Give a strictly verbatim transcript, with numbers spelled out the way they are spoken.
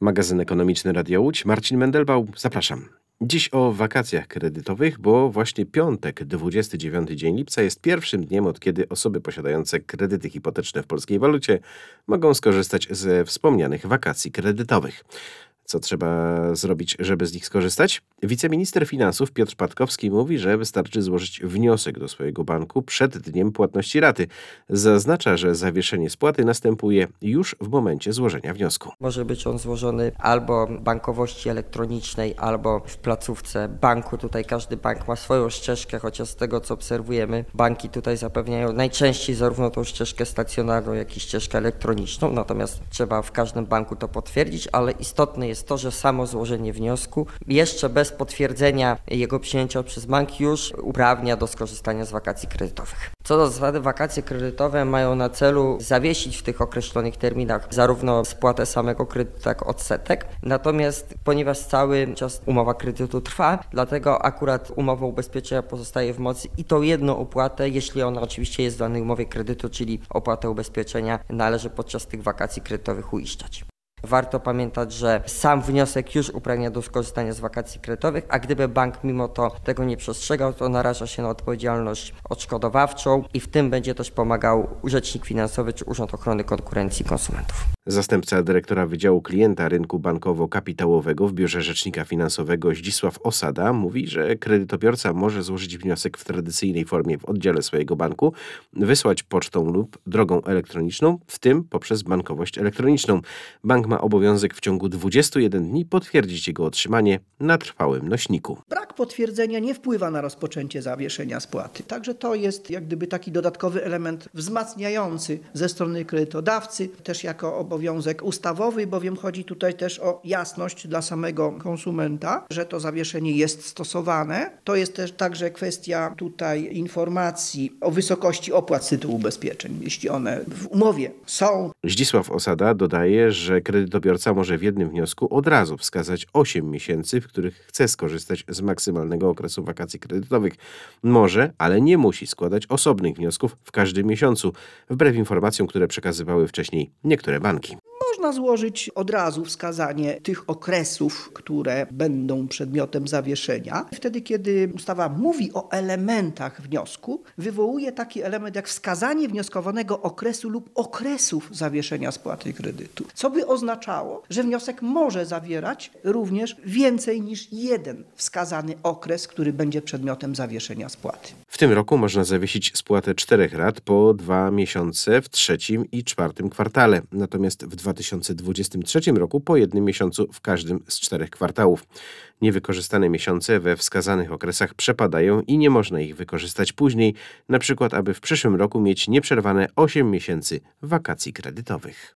Magazyn ekonomiczny Radia Łódź. Marcin Mendelbał, zapraszam. Dziś o wakacjach kredytowych, bo właśnie piątek, dwudziesty dziewiąty dzień lipca jest pierwszym dniem, od kiedy osoby posiadające kredyty hipoteczne w polskiej walucie mogą skorzystać ze wspomnianych wakacji kredytowych. Co trzeba zrobić, żeby z nich skorzystać? Wiceminister finansów Piotr Patkowski mówi, że wystarczy złożyć wniosek do swojego banku przed dniem płatności raty. Zaznacza, że zawieszenie spłaty następuje już w momencie złożenia wniosku. Może być on złożony albo w bankowości elektronicznej, albo w placówce banku. Tutaj każdy bank ma swoją ścieżkę, chociaż z tego co obserwujemy, banki tutaj zapewniają najczęściej zarówno tą ścieżkę stacjonarną, jak i ścieżkę elektroniczną. Natomiast trzeba w każdym banku to potwierdzić, ale istotne jest jest to, że samo złożenie wniosku jeszcze bez potwierdzenia jego przyjęcia przez bank już uprawnia do skorzystania z wakacji kredytowych. Co do zasady, wakacje kredytowe mają na celu zawiesić w tych określonych terminach zarówno spłatę samego kredytu, jak odsetek. Natomiast ponieważ cały czas umowa kredytu trwa, dlatego akurat umowa ubezpieczenia pozostaje w mocy i tą jedną opłatę, jeśli ona oczywiście jest w danej umowie kredytu, czyli opłatę ubezpieczenia, należy podczas tych wakacji kredytowych uiszczać. Warto pamiętać, że sam wniosek już uprawnia do skorzystania z wakacji kredytowych, a gdyby bank mimo to tego nie przestrzegał, to naraża się na odpowiedzialność odszkodowawczą i w tym będzie też pomagał Rzecznik Finansowy czy Urząd Ochrony Konkurencji i Konsumentów. Zastępca dyrektora Wydziału Klienta Rynku Bankowo-Kapitałowego w Biurze Rzecznika Finansowego Zdzisław Osada mówi, że kredytobiorca może złożyć wniosek w tradycyjnej formie w oddziale swojego banku, wysłać pocztą lub drogą elektroniczną, w tym poprzez bankowość elektroniczną. Bank ma obowiązek w ciągu dwudziestu jeden dni potwierdzić jego otrzymanie na trwałym nośniku. Brak potwierdzenia nie wpływa na rozpoczęcie zawieszenia spłaty. Także to jest jak gdyby taki dodatkowy element wzmacniający ze strony kredytodawcy, też jako obowiązek ustawowy, bowiem chodzi tutaj też o jasność dla samego konsumenta, że to zawieszenie jest stosowane. To jest też także kwestia tutaj informacji o wysokości opłat z tytułu ubezpieczeń, jeśli one w umowie są. Zdzisław Osada dodaje, że kredytobiorca może w jednym wniosku od razu wskazać osiem miesięcy, w których chce skorzystać z maksymalnego okresu wakacji kredytowych. Może, ale nie musi składać osobnych wniosków w każdym miesiącu, wbrew informacjom, które przekazywały wcześniej niektóre banki. Można złożyć od razu wskazanie tych okresów, które będą przedmiotem zawieszenia. Wtedy, kiedy ustawa mówi o elementach wniosku, wywołuje taki element jak wskazanie wnioskowanego okresu lub okresów zawieszenia spłaty kredytu. Co by oznaczało, że wniosek może zawierać również więcej niż jeden wskazany okres, który będzie przedmiotem zawieszenia spłaty. W tym roku można zawiesić spłatę czterech rat po dwa miesiące w trzecim i czwartym kwartale, natomiast w dwa tysiące dwudziestym trzecim roku po jednym miesiącu w każdym z czterech kwartałów. Niewykorzystane miesiące we wskazanych okresach przepadają i nie można ich wykorzystać później, na przykład aby w przyszłym roku mieć nieprzerwane osiem miesięcy wakacji kredytowych.